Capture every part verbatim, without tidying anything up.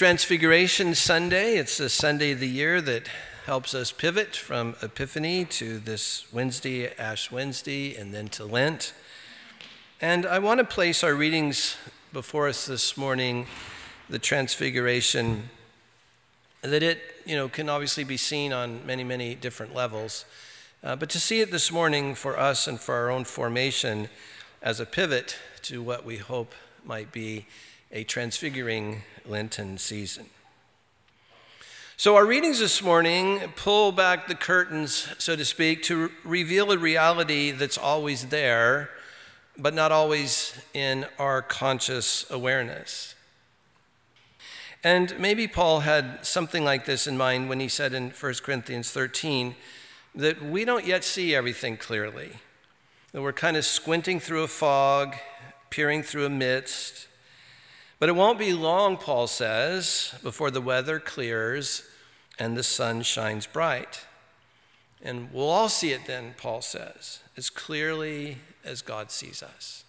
Transfiguration Sunday. It's the Sunday of the year that helps us pivot from Epiphany to this Wednesday, Ash Wednesday, and then to Lent. And I want to place our readings before us this morning, the Transfiguration, that it, you know, can obviously be seen on many, many different levels. Uh, but to see it this morning for us and for our own formation as a pivot to what we hope might be a transfiguring Lenten season. So our readings this morning pull back the curtains, so to speak, to reveal a reality that's always there, but not always in our conscious awareness. And maybe Paul had something like this in mind when he said in First Corinthians thirteen that we don't yet see everything clearly, that we're kind of squinting through a fog, peering through a mist. But it won't be long, Paul says, before the weather clears and the sun shines bright. And we'll all see it then, Paul says, as clearly as God sees us.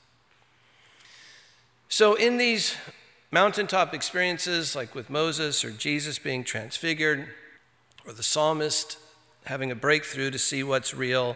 So in these mountaintop experiences, like with Moses or Jesus being transfigured, or the psalmist having a breakthrough to see what's real,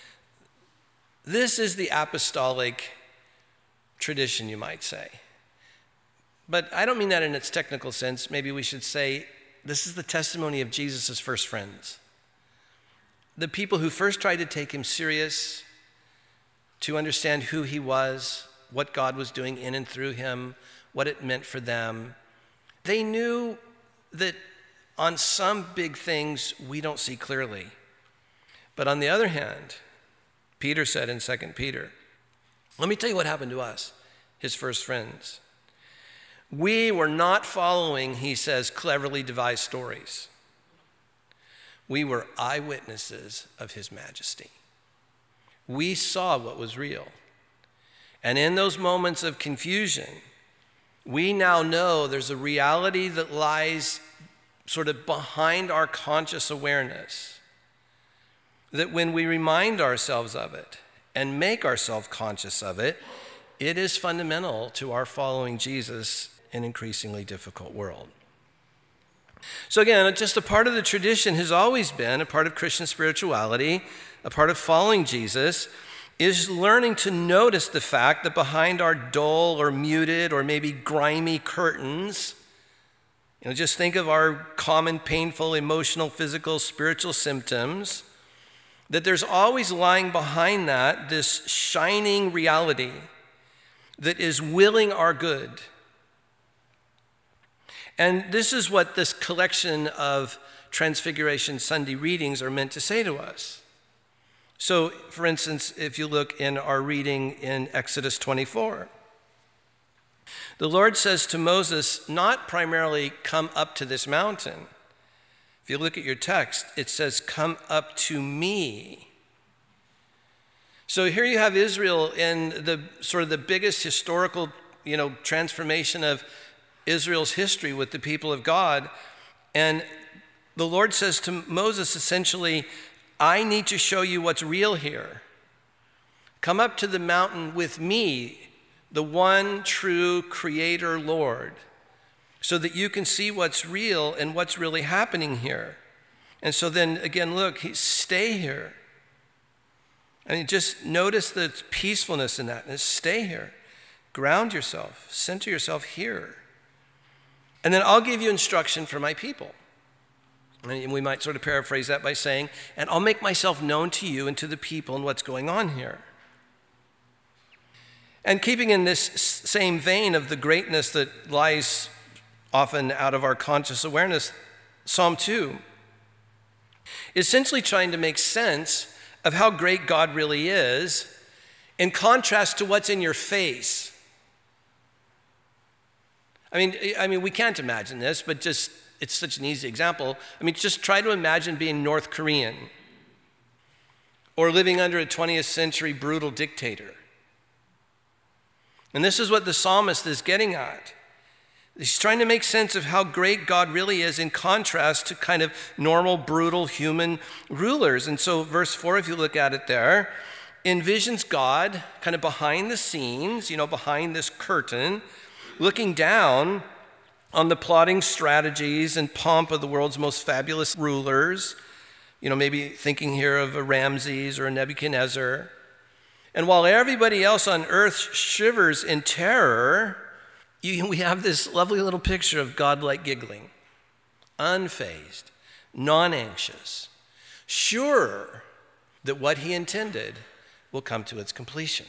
this is the apostolic tradition, you might say. But I don't mean that in its technical sense. Maybe we should say this is the testimony of Jesus' first friends. The people who first tried to take him serious, to understand who he was, what God was doing in and through him, what it meant for them. They knew that on some big things we don't see clearly. But on the other hand, Peter said in Second Peter, let me tell you what happened to us, his first friends. We were not following, he says, cleverly devised stories. We were eyewitnesses of his majesty. We saw what was real. And in those moments of confusion, we now know there's a reality that lies sort of behind our conscious awareness, that when we remind ourselves of it and make ourselves conscious of it, it is fundamental to our following Jesus in an increasingly difficult world. So again, just a part of the tradition has always been, a part of Christian spirituality, a part of following Jesus, is learning to notice the fact that behind our dull or muted or maybe grimy curtains, you know, just think of our common painful emotional, physical, spiritual symptoms, that there's always lying behind that this shining reality that is willing our good. And this is what this collection of Transfiguration Sunday readings are meant to say to us. So, for instance, if you look in our reading in Exodus twenty-four, the Lord says to Moses, not primarily come up to this mountain. If you look at your text, it says, come up to me. So here you have Israel in the sort of the biggest historical, you know, transformation of Israel's history with the people of God. And the Lord says to Moses, essentially, I need to show you what's real here. Come up to the mountain with me, the one true Creator Lord, so that you can see what's real and what's really happening here. And so then again, look, stay here. I mean, just notice the peacefulness in that. And stay here. Ground yourself. Center yourself here. And then I'll give you instruction for my people. And we might sort of paraphrase that by saying, and I'll make myself known to you and to the people and what's going on here. And keeping in this same vein of the greatness that lies often out of our conscious awareness, Psalm two is essentially trying to make sense of how great God really is in contrast to what's in your face. I mean, I mean, we can't imagine this, but just, it's such an easy example. I mean, just try to imagine being North Korean or living under a twentieth century brutal dictator. And this is what the psalmist is getting at. He's trying to make sense of how great God really is in contrast to kind of normal, brutal human rulers. And so verse four, if you look at it there, envisions God kind of behind the scenes, you know, behind this curtain, looking down on the plotting strategies and pomp of the world's most fabulous rulers, you know, maybe thinking here of a Ramses or a Nebuchadnezzar. And while everybody else on earth shivers in terror, you, we have this lovely little picture of God like giggling, unfazed, non-anxious, sure that what he intended will come to its completion.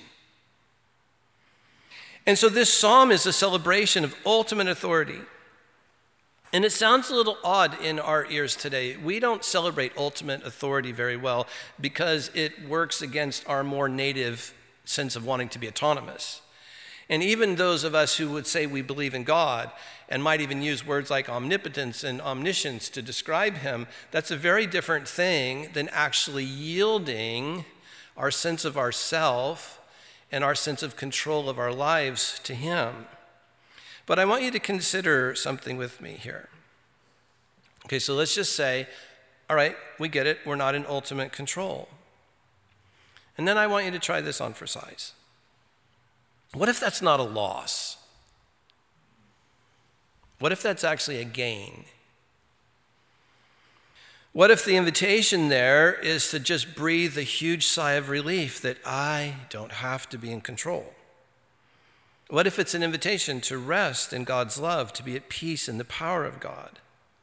And so this psalm is a celebration of ultimate authority. And it sounds a little odd in our ears today. We don't celebrate ultimate authority very well because it works against our more native sense of wanting to be autonomous. And even those of us who would say we believe in God and might even use words like omnipotence and omniscience to describe him, that's a very different thing than actually yielding our sense of ourself and our sense of control of our lives to him. But I want you to consider something with me here. Okay, so let's just say, all right, we get it, we're not in ultimate control. And then I want you to try this on for size. What if that's not a loss? What if that's actually a gain? What if the invitation there is to just breathe a huge sigh of relief that I don't have to be in control? What if it's an invitation to rest in God's love, to be at peace in the power of God?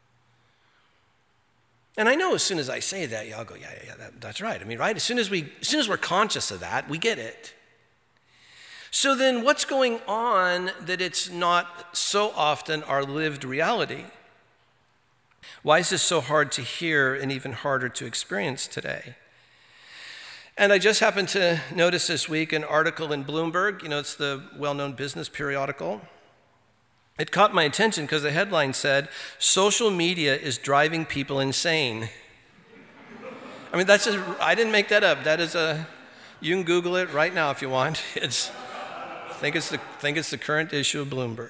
And I know as soon as I say that, y'all go, yeah, yeah, yeah, that, that's right. I mean, right? As soon as we, as soon as we're conscious of that, we get it. So then what's going on that it's not so often our lived reality? Why is this so hard to hear and even harder to experience today? And I just happened to notice this week an article in Bloomberg. You know, it's the well-known business periodical. It caught my attention because the headline said, "Social media is driving people insane." I mean, that's a, I didn't make that up. That is a, you can Google it right now if you want. It's, I think it's the, I think it's the current issue of Bloomberg.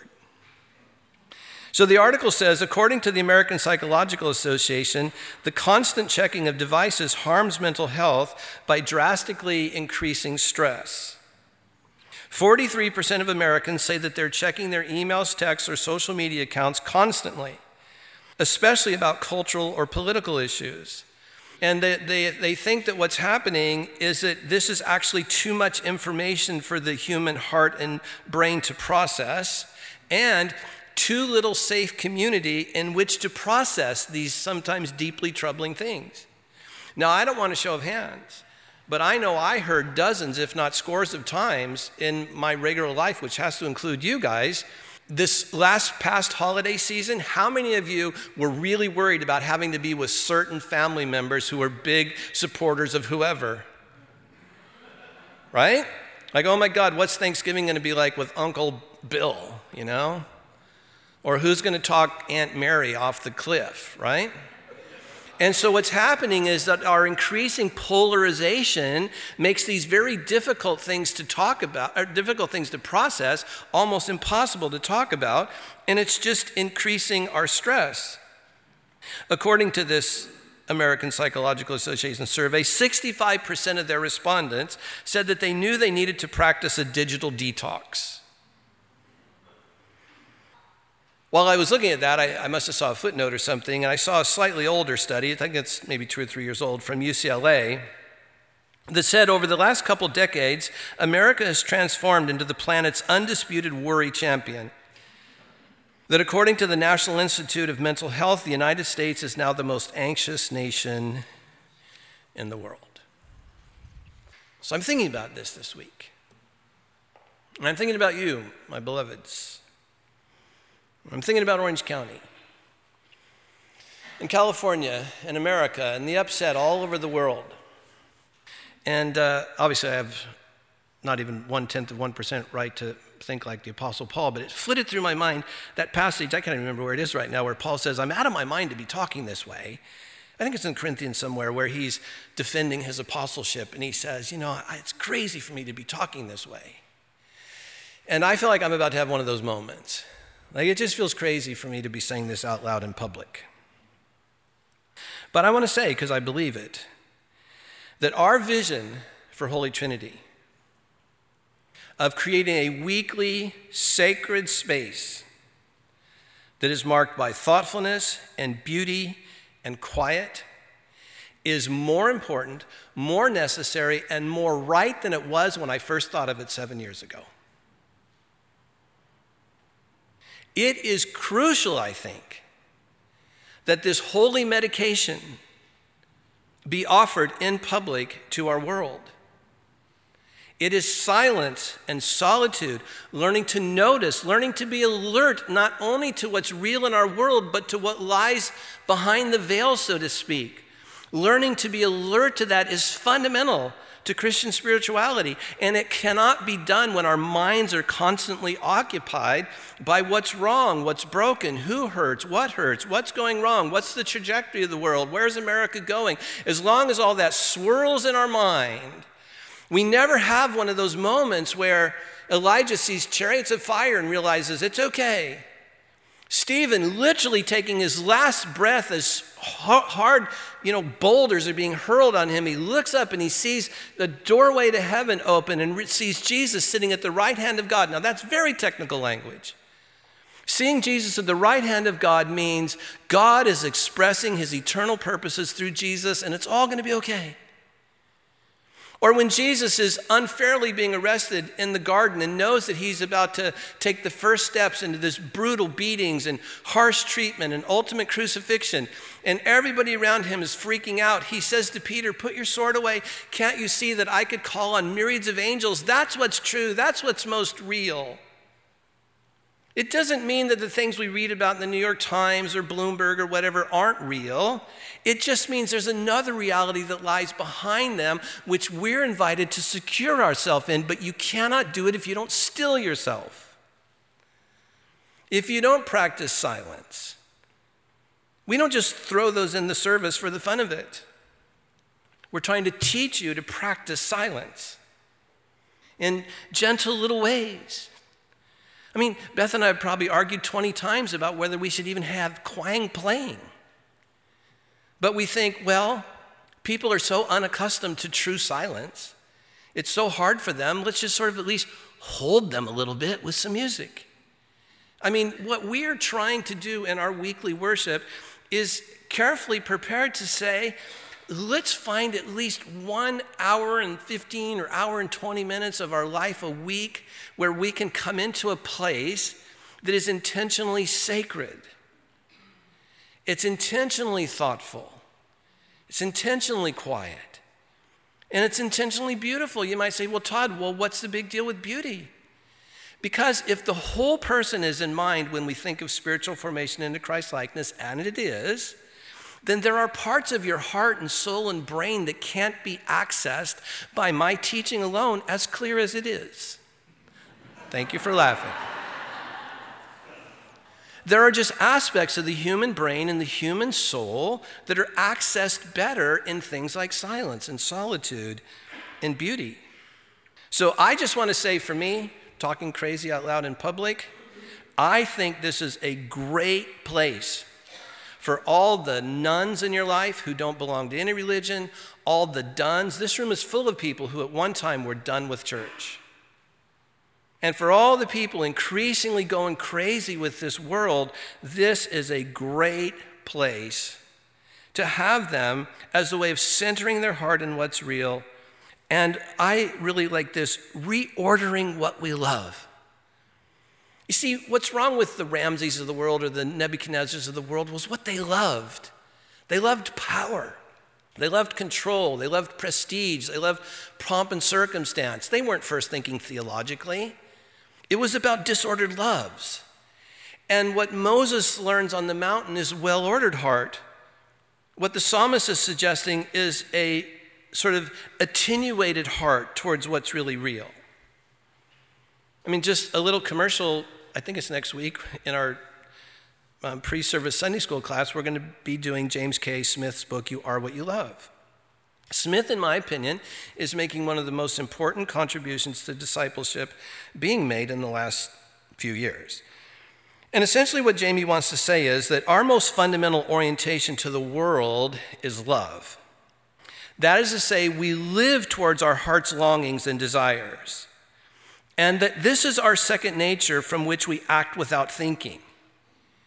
So the article says, according to the American Psychological Association, the constant checking of devices harms mental health by drastically increasing stress. forty-three percent of Americans say that they're checking their emails, texts, or social media accounts constantly, especially about cultural or political issues. And they, they, they think that what's happening is that this is actually too much information for the human heart and brain to process, and too little safe community in which to process these sometimes deeply troubling things. Now, I don't want a show of hands, but I know I heard dozens, if not scores of times in my regular life, which has to include you guys, this last past holiday season, how many of you were really worried about having to be with certain family members who were big supporters of whoever? Right? Like, oh my God, what's Thanksgiving going to be like with Uncle Bill, you know? Or who's going to talk Aunt Mary off the cliff, right? And so what's happening is that our increasing polarization makes these very difficult things to talk about, or difficult things to process, almost impossible to talk about, and it's just increasing our stress. According to this American Psychological Association survey, sixty-five percent of their respondents said that they knew they needed to practice a digital detox. While I was looking at that, I, I must have saw a footnote or something, and I saw a slightly older study, I think it's maybe two or three years old, from U C L A, that said over the last couple decades, America has transformed into the planet's undisputed worry champion. That according to the National Institute of Mental Health, the United States is now the most anxious nation in the world. So I'm thinking about this this week. And I'm thinking about you, my beloveds. I'm thinking about Orange County, and California, and America, and the upset all over the world. And uh, obviously I have not even one-tenth of one percent right to think like the Apostle Paul, but it flitted through my mind, that passage, I can't even remember where it is right now, where Paul says, I'm out of my mind to be talking this way. I think it's in Corinthians somewhere where he's defending his apostleship, and he says, you know, it's crazy for me to be talking this way. And I feel like I'm about to have one of those moments. Like, it just feels crazy for me to be saying this out loud in public. But I want to say, because I believe it, that our vision for Holy Trinity of creating a weekly sacred space that is marked by thoughtfulness and beauty and quiet is more important, more necessary, and more right than it was when I first thought of it seven years ago. It is crucial, I think, that this holy medication be offered in public to our world. It is silence and solitude, learning to notice, learning to be alert not only to what's real in our world, but to what lies behind the veil, so to speak. Learning to be alert to that is fundamental to Christian spirituality, and it cannot be done when our minds are constantly occupied by what's wrong, what's broken, who hurts, what hurts, what's going wrong, what's the trajectory of the world, where's America going. As long as all that swirls in our mind, we never have one of those moments where Elijah sees chariots of fire and realizes it's okay. Stephen literally taking his last breath as hard, you know, boulders are being hurled on him. He looks up and he sees the doorway to heaven open and sees Jesus sitting at the right hand of God. Now that's very technical language. Seeing Jesus at the right hand of God means God is expressing his eternal purposes through Jesus, and it's all going to be okay. Or when Jesus is unfairly being arrested in the garden and knows that he's about to take the first steps into this brutal beatings and harsh treatment and ultimate crucifixion, and everybody around him is freaking out, he says to Peter, "Put your sword away. Can't you see that I could call on myriads of angels?" That's what's true. That's what's most real. It doesn't mean that the things we read about in the New York Times or Bloomberg or whatever aren't real. It just means there's another reality that lies behind them, which we're invited to secure ourselves in, but you cannot do it if you don't still yourself. If you don't practice silence. We don't just throw those in the service for the fun of it. We're trying to teach you to practice silence in gentle little ways. I mean, Beth and I have probably argued twenty times about whether we should even have Kwang playing. But we think, well, people are so unaccustomed to true silence. It's so hard for them. Let's just sort of at least hold them a little bit with some music. I mean, what we are trying to do in our weekly worship is carefully prepared to say, let's find at least one hour and fifteen or hour and twenty minutes of our life a week where we can come into a place that is intentionally sacred. It's intentionally thoughtful. It's intentionally quiet. And it's intentionally beautiful. You might say, well, Todd, well, what's the big deal with beauty? Because if the whole person is in mind when we think of spiritual formation into Christ-likeness, and it is, then there are parts of your heart and soul and brain that can't be accessed by my teaching alone, as clear as it is. Thank you for laughing. There are just aspects of the human brain and the human soul that are accessed better in things like silence and solitude and beauty. So I just want to say, for me, talking crazy out loud in public, I think this is a great place for all the nuns in your life who don't belong to any religion, all the dones. This room is full of people who at one time were done with church. And for all the people increasingly going crazy with this world, this is a great place to have them as a way of centering their heart in what's real. And I really like this, reordering what we love. You see, what's wrong with the Ramses of the world or the Nebuchadnezzars of the world was what they loved. They loved power. They loved control. They loved prestige. They loved pomp and circumstance. They weren't first thinking theologically. It was about disordered loves. And what Moses learns on the mountain is well-ordered heart. What the psalmist is suggesting is a sort of attenuated heart towards what's really real. I mean, just a little commercial, I think it's next week in our um, pre-service Sunday school class, we're going to be doing James K. Smith's book, You Are What You Love. Smith, in my opinion, is making one of the most important contributions to discipleship being made in the last few years. And essentially what Jamie wants to say is that our most fundamental orientation to the world is love. That is to say, we live towards our heart's longings and desires. And that this is our second nature from which we act without thinking.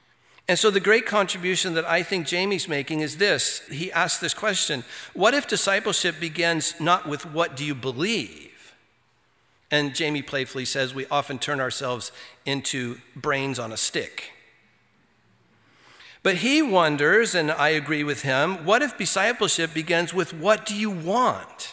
And so the great contribution that I think Jamie's making is this. He asks this question: what if discipleship begins not with what do you believe? And Jamie playfully says we often turn ourselves into brains on a stick. But he wonders, and I agree with him, what if discipleship begins with what do you want?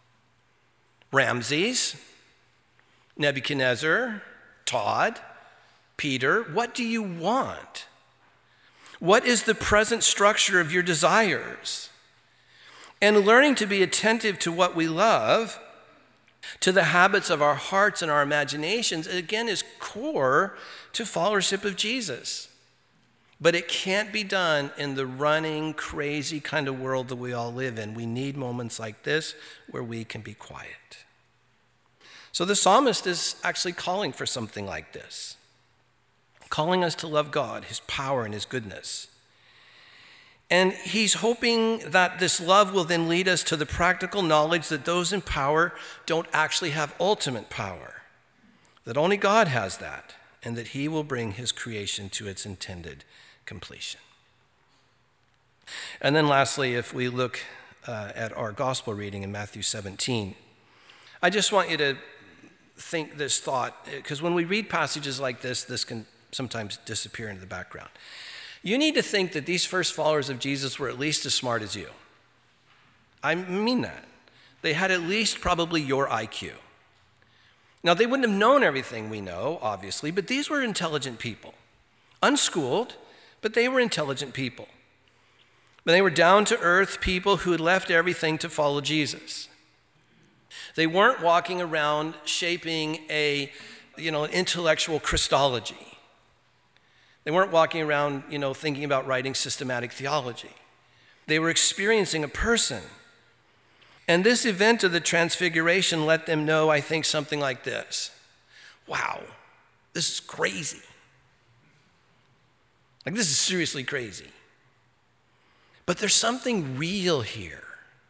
Ramses, Nebuchadnezzar, Todd, Peter, what do you want? What is the present structure of your desires? And learning to be attentive to what we love, to the habits of our hearts and our imaginations, again, is core to followership of Jesus. But it can't be done in the running, crazy kind of world that we all live in. We need moments like this where we can be quiet. So the psalmist is actually calling for something like this, calling us to love God, his power and his goodness. And he's hoping that this love will then lead us to the practical knowledge that those in power don't actually have ultimate power, that only God has that, and that he will bring his creation to its intended completion. And then lastly, if we look uh, at our gospel reading in Matthew seventeen, I just want you to think this thought, because when we read passages like this, this can sometimes disappear into the background. You need to think that these first followers of Jesus were at least as smart as you. I mean that. They had at least probably your I Q. Now, they wouldn't have known everything we know, obviously, but these were intelligent people. Unschooled, but they were intelligent people. But they were down-to-earth people who had left everything to follow Jesus. They weren't walking around shaping a, you know, an intellectual Christology. They weren't walking around, you know, thinking about writing systematic theology. They were experiencing a person. And this event of the transfiguration let them know, I think, something like this. Wow, this is crazy. Like, this is seriously crazy. But there's something real here.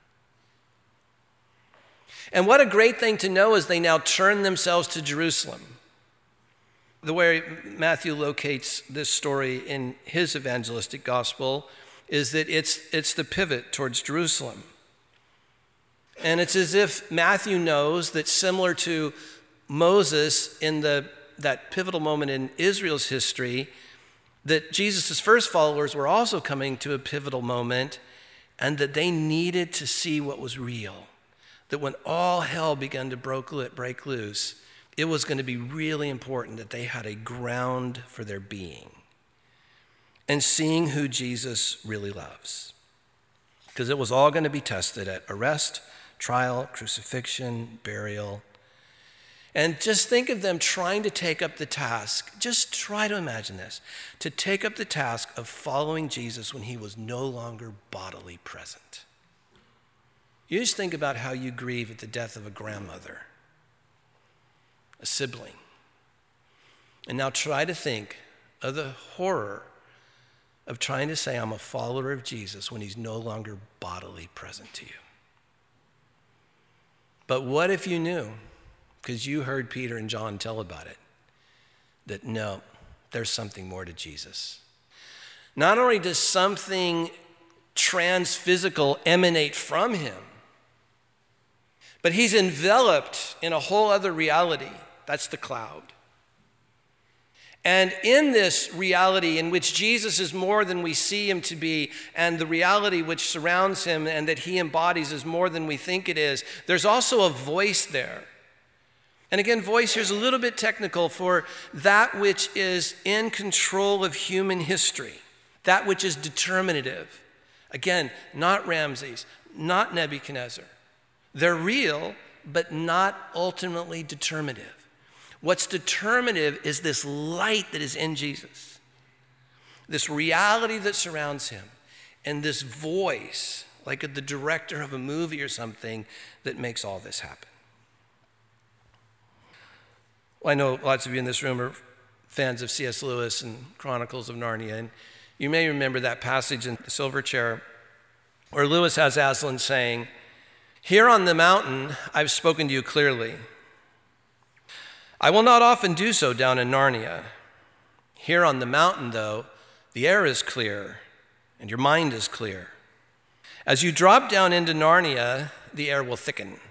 And what a great thing to know as they now turn themselves to Jerusalem. The way Matthew locates this story in his evangelistic gospel is that it's, it's the pivot towards Jerusalem. And it's as if Matthew knows that, similar to Moses in the, that pivotal moment in Israel's history, that Jesus' first followers were also coming to a pivotal moment, and that they needed to see what was real. That when all hell began to break loose, it was going to be really important that they had a ground for their being and seeing who Jesus really loves. Because it was all going to be tested at arrest, trial, crucifixion, burial. And just think of them trying to take up the task, just try to imagine this, to take up the task of following Jesus when he was no longer bodily present. You just think about how you grieve at the death of a grandmother, a sibling. And now try to think of the horror of trying to say I'm a follower of Jesus when he's no longer bodily present to you. But what if you knew, because you heard Peter and John tell about it, that no, there's something more to Jesus. Not only does something trans-physical emanate from him, but he's enveloped in a whole other reality. That's the cloud. And in this reality in which Jesus is more than we see him to be, and the reality which surrounds him and that he embodies is more than we think it is, there's also a voice there. And again, voice here's a little bit technical for that which is in control of human history, that which is determinative. Again, not Ramses, not Nebuchadnezzar. They're real, but not ultimately determinative. What's determinative is this light that is in Jesus, this reality that surrounds him, and this voice, like the director of a movie or something, that makes all this happen. Well, I know lots of you in this room are fans of C S Lewis and Chronicles of Narnia, and you may remember that passage in The Silver Chair where Lewis has Aslan saying, "Here on the mountain, I've spoken to you clearly. I will not often do so down in Narnia. Here on the mountain, though, the air is clear, and your mind is clear. As you drop down into Narnia, the air will thicken.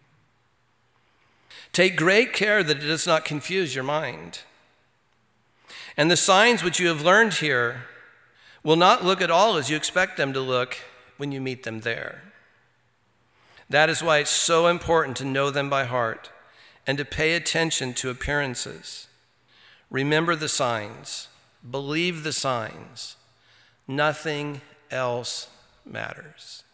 Take great care that it does not confuse your mind. And the signs which you have learned here will not look at all as you expect them to look when you meet them there. That is why it's so important to know them by heart and to pay attention to appearances. Remember the signs. Believe the signs. Nothing else matters.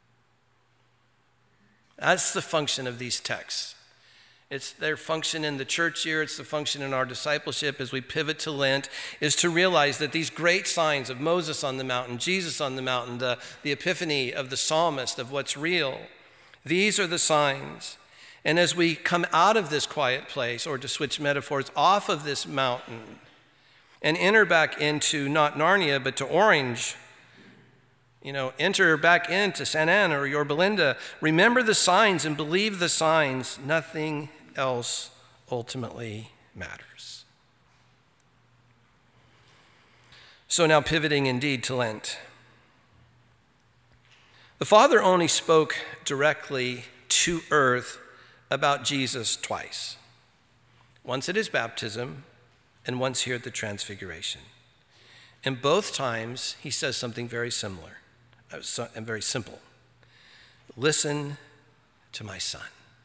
That's the function of these texts. It's their function in the church year. It's the function in our discipleship as we pivot to Lent, is to realize that these great signs of Moses on the mountain, Jesus on the mountain, the, the epiphany of the psalmist, of what's real, these are the signs. And as we come out of this quiet place, or to switch metaphors, off of this mountain and enter back into not Narnia, but to Orange, you know, enter back into Santa Ana or Yorba Linda, remember the signs and believe the signs. Nothing else ultimately matters. So now pivoting indeed to Lent. The Father only spoke directly to earth about Jesus twice. Once at his baptism and once here at the Transfiguration. And both times he says something very similar and very simple. Listen to my son.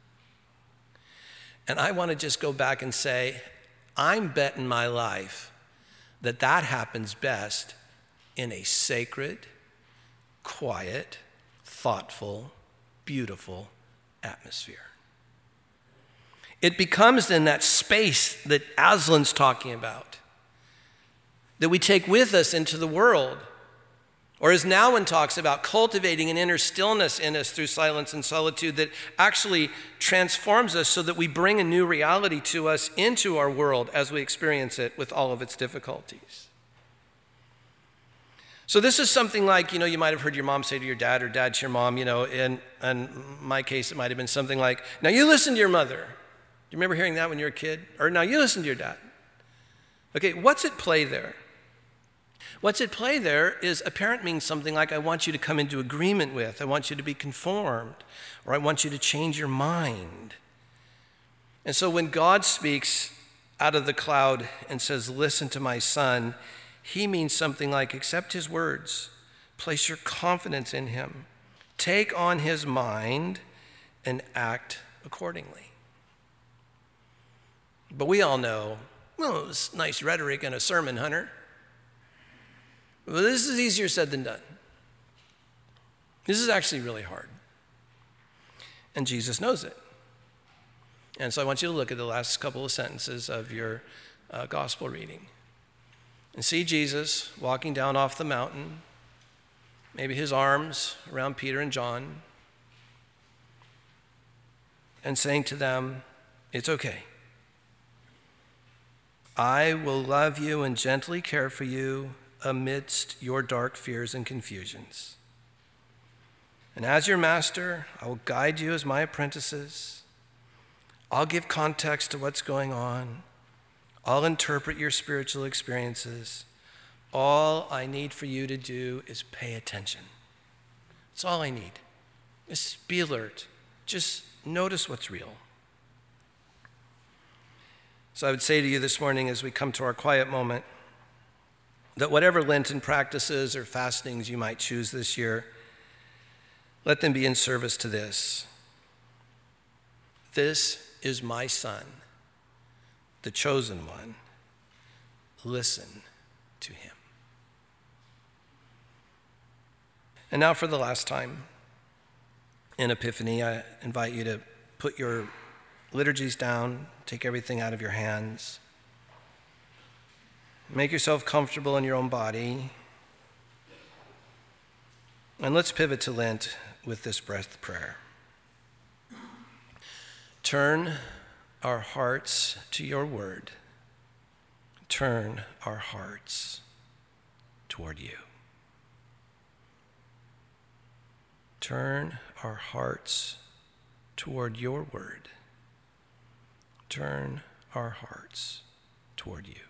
And I want to just go back and say, I'm betting my life that that happens best in a sacred, quiet, thoughtful, beautiful atmosphere. It becomes in that space that Aslan's talking about, that we take with us into the world. Or as Nouwen talks about, cultivating an inner stillness in us through silence and solitude that actually transforms us so that we bring a new reality to us into our world as we experience it with all of its difficulties. So this is something like, you know, you might have heard your mom say to your dad or dad to your mom, you know, in, in my case, it might have been something like, now you listen to your mother. Do you remember hearing that when you were a kid? Or now you listen to your dad. Okay, what's at play there? What's at play there is a parent means something like, I want you to come into agreement with, I want you to be conformed, or I want you to change your mind. And so when God speaks out of the cloud and says, listen to my son, he means something like, accept his words, place your confidence in him, take on his mind, and act accordingly. But we all know, well, it's nice rhetoric in a sermon, Hunter. Well, this is easier said than done. This is actually really hard. And Jesus knows it. And so I want you to look at the last couple of sentences of your uh, gospel reading. And see Jesus walking down off the mountain, maybe his arms around Peter and John, and saying to them, it's okay. I will love you and gently care for you amidst your dark fears and confusions. And as your master, I will guide you as my apprentices. I'll give context to what's going on. I'll interpret your spiritual experiences. All I need for you to do is pay attention. That's all I need. Just be alert. Just notice what's real. So I would say to you this morning as we come to our quiet moment, that whatever Lenten practices or fastings you might choose this year, let them be in service to this. This is my son, the chosen one. Listen to him. And now for the last time, in Epiphany, I invite you to put your liturgies down, take everything out of your hands. Make yourself comfortable in your own body. And let's pivot to Lent with this breath prayer. Turn our hearts to your word. Turn our hearts toward you. Turn our hearts toward your word. Turn our hearts toward you.